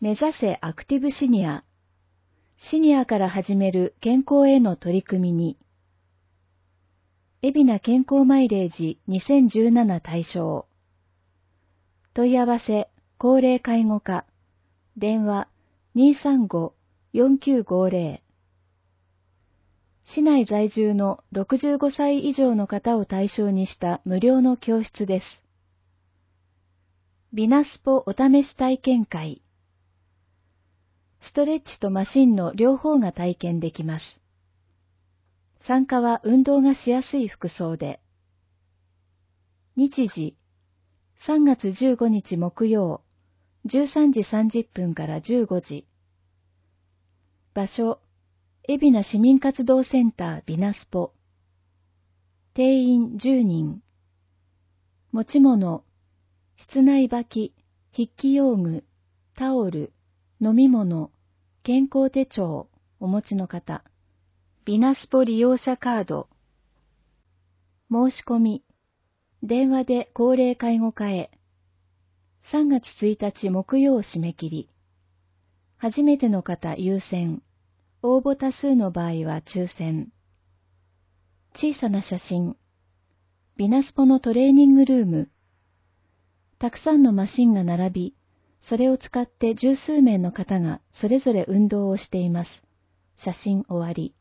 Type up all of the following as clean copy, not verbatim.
目指せアクティブシニア。シニアから始める健康への取り組みに。海老名健康マイレージ2017対象。問い合わせ、高齢介護課。電話、235-4950。市内在住の65歳以上の方を対象にした無料の教室です。ビナスポお試し体験会。ストレッチとマシンの両方が体験できます。参加は運動がしやすい服装で。日時、3月15日木曜、13時30分から15時。場所、海老名市民活動センタービナスポ。定員10人。持ち物、室内履き、筆記用具、タオル、飲み物、健康手帳、お持ちの方。ビナスポ利用者カード。申し込み。電話で高齢介護課へ。3月1日木曜締め切り。初めての方優先。応募多数の場合は抽選。小さな写真。ビナスポのトレーニングルーム。たくさんのマシンが並び、それを使って十数名の方がそれぞれ運動をしています。写真終わり。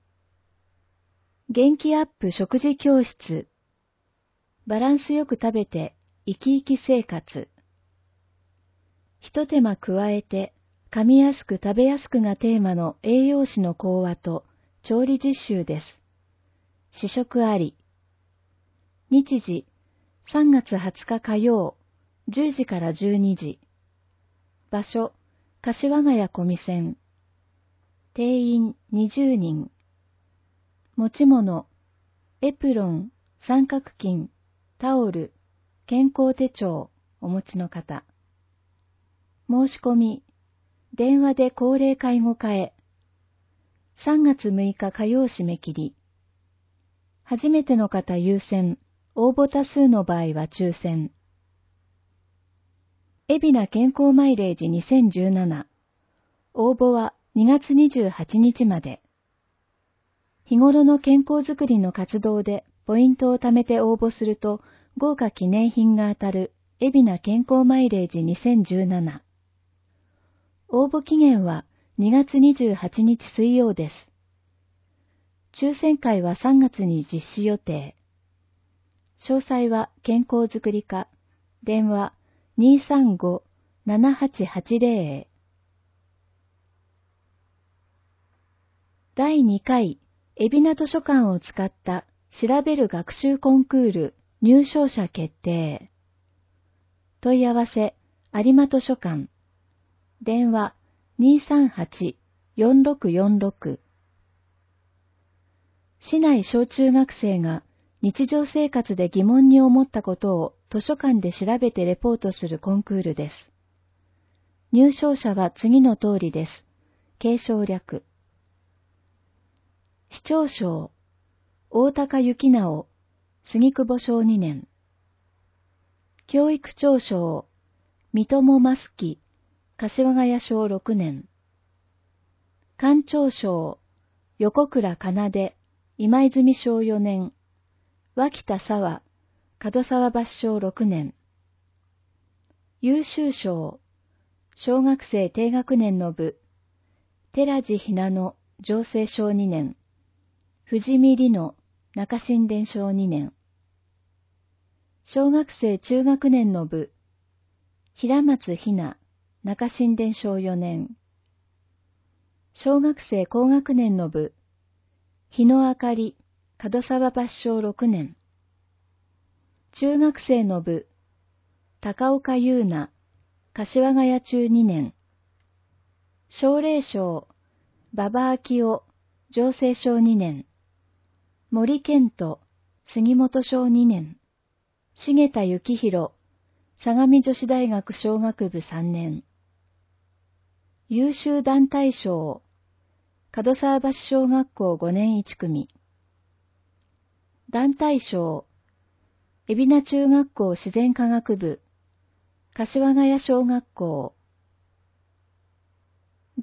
元気アップ食事教室。バランスよく食べて生き生き生活。一手間加えて噛みやすく食べやすくがテーマの栄養士の講話と調理実習です。試食あり。日時、3月20日火曜、10時から12時。場所、柏ヶ谷小見線。定員20人。持ち物、エプロン、三角巾、タオル、健康手帳、お持ちの方。申し込み、電話で高齢介護課へ。3月6日火曜締め切り。初めての方優先、応募多数の場合は抽選。海老名健康マイレージ2017。応募は2月28日まで。日頃の健康づくりの活動でポイントを貯めて応募すると豪華記念品が当たる海老名健康マイレージ2017。応募期限は2月28日水曜です。抽選会は3月に実施予定。詳細は健康づくり課、電話235-7880へ。第2回海老名図書館を使った調べる学習コンクール入賞者決定。問い合わせ有馬図書館。電話238-4646。市内小中学生が日常生活で疑問に思ったことを図書館で調べてレポートするコンクールです。入賞者は次の通りです。継承略。市長賞、大高幸直、杉久保小2年。教育長賞、三友真樹、柏ヶ谷小6年。館長賞、横倉奏、今泉小4年。脇田沢、門沢橋小6年。優秀賞、小学生低学年の部、寺地ひなの、上成小2年。藤見里乃、中新田小2年。小学生中学年の部、平松ひな、中新田小4年。小学生高学年の部、日野あかり、門沢橋小6年。中学生の部、高岡優奈、柏ヶ谷中2年。奨励賞、馬場昭夫、上成小2年。森健人、杉本小2年。重田幸宏、相模女子大学小学部3年。優秀団体賞、門沢橋小学校5年1組。団体賞、海老名中学校自然科学部、柏ヶ谷小学校。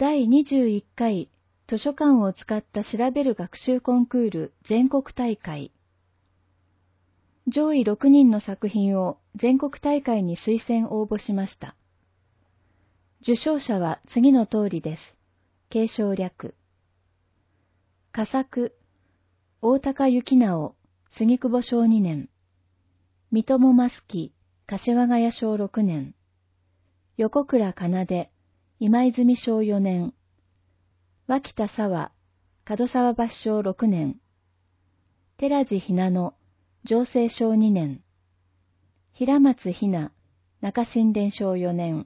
第21回図書館を使った調べる学習コンクール全国大会。上位6人の作品を全国大会に推薦応募しました。受賞者は次の通りです。継承略。佳作、大高幸直、杉久保小2年。三友益樹、柏ヶ谷小6年。横倉奏、今泉小4年。脇田沢、門沢橋小6年。寺地ひなの、上西小2年。平松ひな、中新田小4年。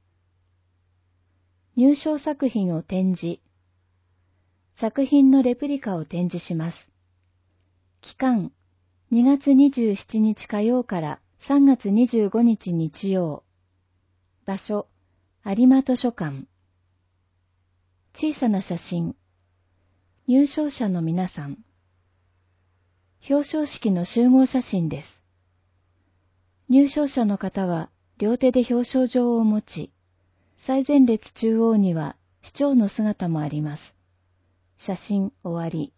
入賞作品を展示。作品のレプリカを展示します。期間、2月27日火曜から3月25日日曜。場所、有馬図書館。小さな写真。入賞者の皆さん。表彰式の集合写真です。入賞者の方は両手で表彰状を持ち、最前列中央には市長の姿もあります。写真終わり。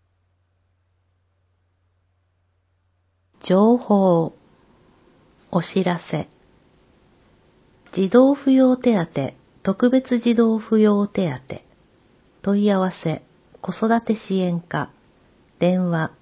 情報、お知らせ。児童扶養手当、特別児童扶養手当、問い合わせ、子育て支援課、電話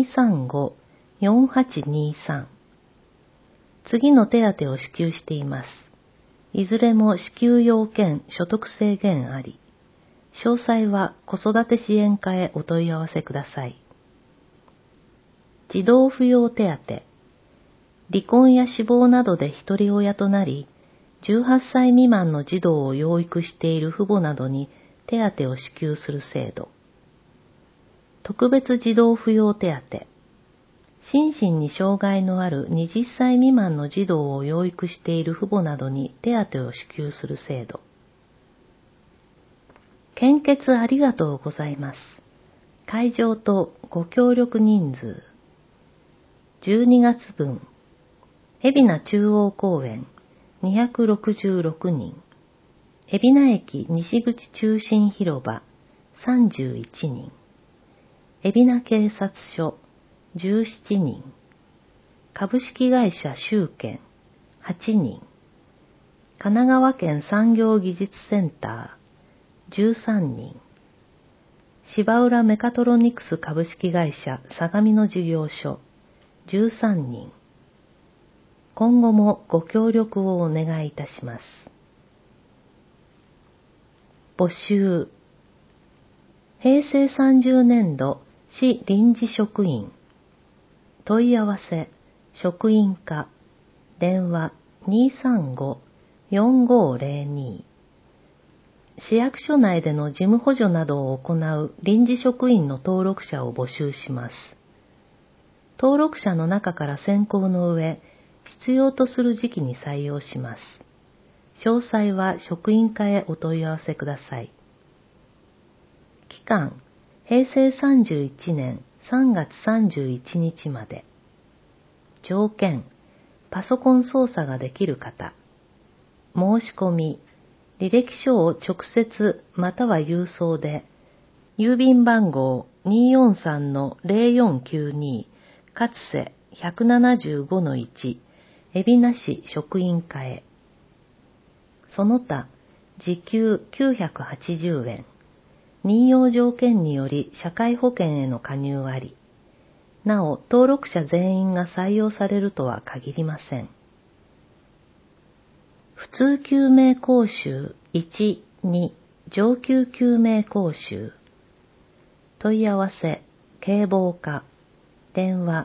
235-4823。次の手当を支給しています。いずれも支給要件、所得制限あり。詳細は子育て支援課へお問い合わせください。児童扶養手当。離婚や死亡などで一人親となり、18歳未満の児童を養育している父母などに手当を支給する制度。特別児童扶養手当。心身に障害のある20歳未満の児童を養育している父母などに手当を支給する制度。献血ありがとうございます。会場とご協力人数。12月分。海老名中央公園266人。海老名駅西口中心広場31人。海老名警察署17人。株式会社集券8人。神奈川県産業技術センター13人。芝浦メカトロニクス株式会社相模の事業所13人。今後もご協力をお願いいたします。募集。平成30年度市臨時職員。問い合わせ、職員課、電話235-4502。市役所内での事務補助などを行う臨時職員の登録者を募集します。登録者の中から選考の上、必要とする時期に採用します。詳細は職員課へお問い合わせください。期間、平成31年3月31日まで。条件、パソコン操作ができる方。申し込み、履歴書を直接または郵送で、郵便番号 243-0492 勝瀬 175-1 海老名市職員課へ。その他、時給980円。任用条件により社会保険への加入あり。なお、登録者全員が採用されるとは限りません。普通救命講習1、2、上級救命講習。問い合わせ、警防課、電話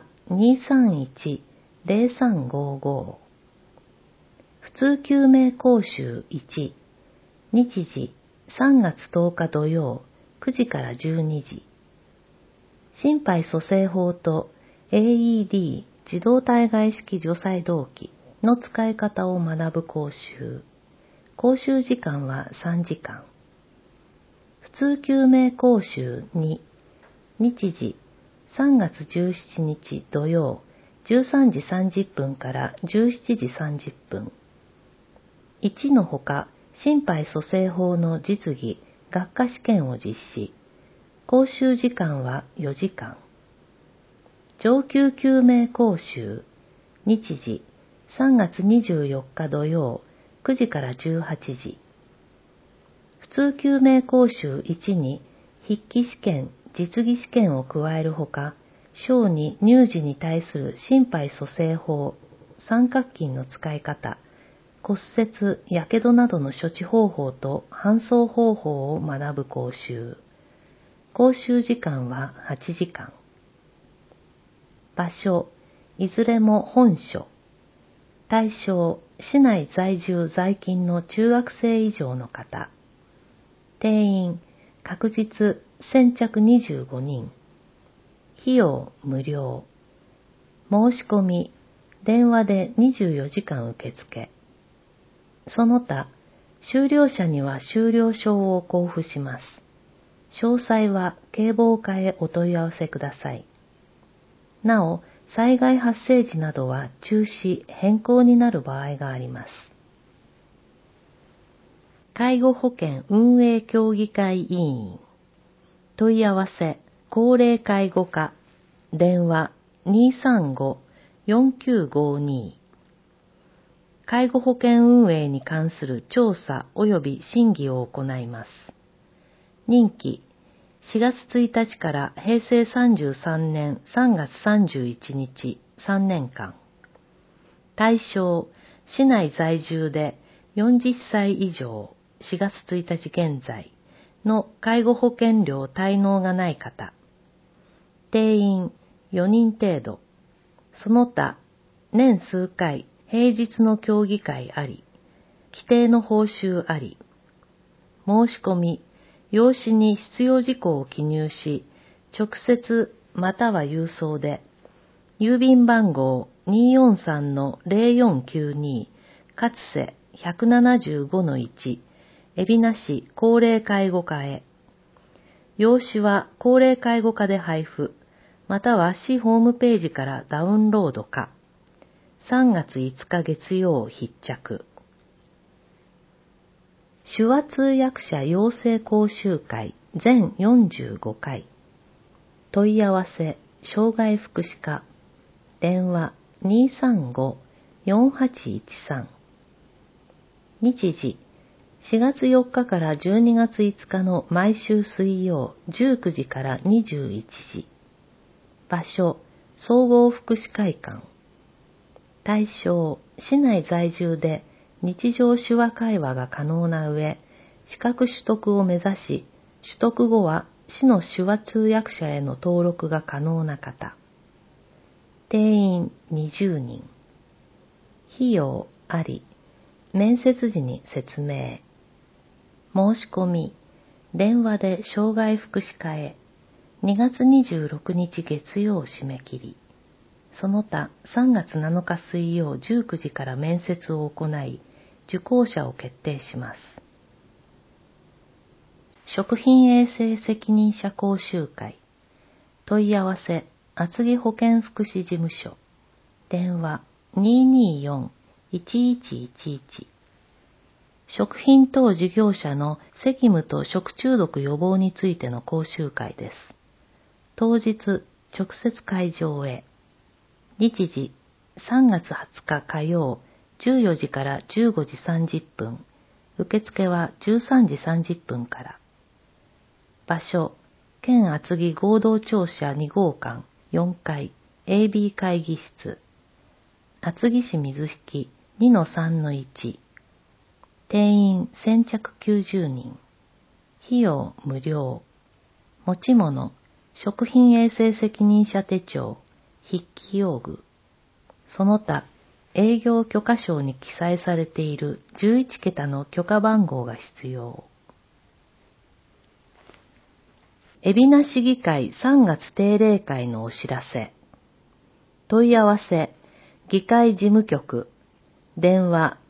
231-0355。普通救命講習1、日時3月10日土曜9時から12時。心肺蘇生法と AED 自動体外式除細動器の使い方を学ぶ講習。講習時間は3時間。普通救命講習2、日時3月17日土曜13時30分から17時30分。1のほか心肺蘇生法の実技、学科試験を実施。講習時間は4時間。上級救命講習。日時、3月24日土曜、9時から18時。普通救命講習1に、筆記試験、実技試験を加えるほか、小に乳児に対する心肺蘇生法、三角筋の使い方、骨折、やけどなどの処置方法と搬送方法を学ぶ講習。講習時間は8時間。場所、いずれも本所。対象、市内在住在勤の中学生以上の方。定員、確実、先着25人。費用、無料。申し込み、電話で24時間受付。その他、修了者には修了証を交付します。詳細は警防課へお問い合わせください。なお、災害発生時などは中止・変更になる場合があります。介護保険運営協議会委員。問い合わせ、高齢介護課。電話 235-4952。介護保険運営に関する調査及び審議を行います。任期、4月1日から平成33年3月31日3年間。対象、市内在住で40歳以上4月1日現在の介護保険料滞納がない方。定員4人程度。その他、年数回平日の協議会あり、規定の報酬あり。申し込み、用紙に必要事項を記入し、直接または郵送で、郵便番号 243-0492 かつせ 175-1 海老名市高齢介護課へ。用紙は高齢介護課で配布、または市ホームページからダウンロードか。3月5日月曜必着。手話通訳者養成講習会全45回。問い合わせ、障害福祉課。電話235-4813。日時、4月4日から12月5日の毎週水曜19時から21時。場所、総合福祉会館。対象、市内在住で日常手話会話が可能な上、資格取得を目指し、取得後は市の手話通訳者への登録が可能な方。定員20人。費用あり。面接時に説明。申し込み、電話で障害福祉課へ。2月26日月曜締め切り。その他3月7日水曜19時から面接を行い、受講者を決定します。食品衛生責任者講習会。問い合わせ、厚木保健福祉事務所。電話224-1111。食品等事業者の責務と食中毒予防についての講習会です。当日、直接会場へ。日時、3月20日火曜、14時から15時30分。受付は13時30分から。場所、県厚木合同庁舎2号館4階 AB 会議室。厚木市水引 2-3-1。定員先着90人。費用無料。持ち物、食品衛生責任者手帳、筆記用具。その他、営業許可証に記載されている11桁の許可番号が必要。海老名市議会3月定例会のお知らせ。問い合わせ、議会事務局。電話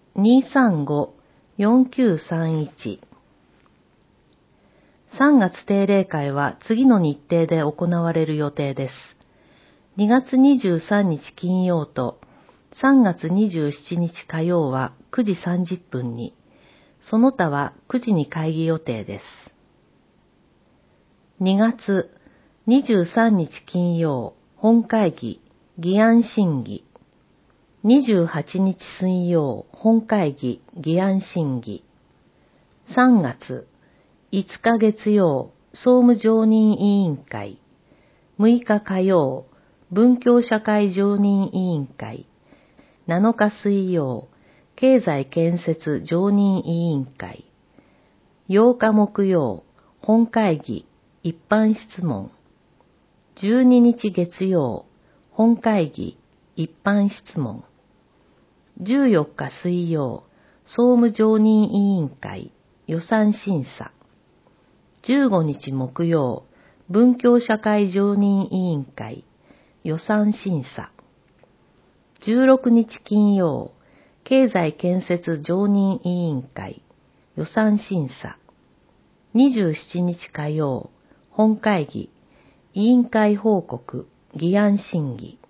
235-4931。3月定例会は次の日程で行われる予定です。2月23日金曜と3月27日火曜は9時30分に、 その他は9時に会議予定です。2月23日金曜、本会議、議案審議。28日水曜、本会議、議案審議。3月5日月曜、総務常任委員会。6日火曜、文教社会常任委員会。7日水曜、経済建設常任委員会。8日木曜、本会議、一般質問。12日月曜、本会議、一般質問。14日水曜、総務常任委員会、予算審査。15日木曜、文教社会常任委員会、予算審査。16日金曜、経済建設常任委員会、予算審査。27日火曜、本会議、委員会報告、議案審議。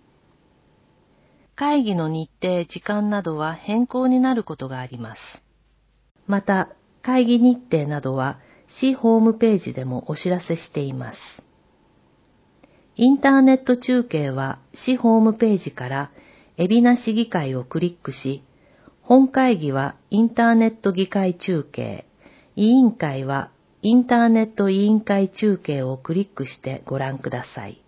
会議の日程、時間などは変更になることがあります。また、会議日程などは市ホームページでもお知らせしています。インターネット中継は市ホームページから海老名市議会をクリックし、本会議はインターネット議会中継、委員会はインターネット委員会中継をクリックしてご覧ください。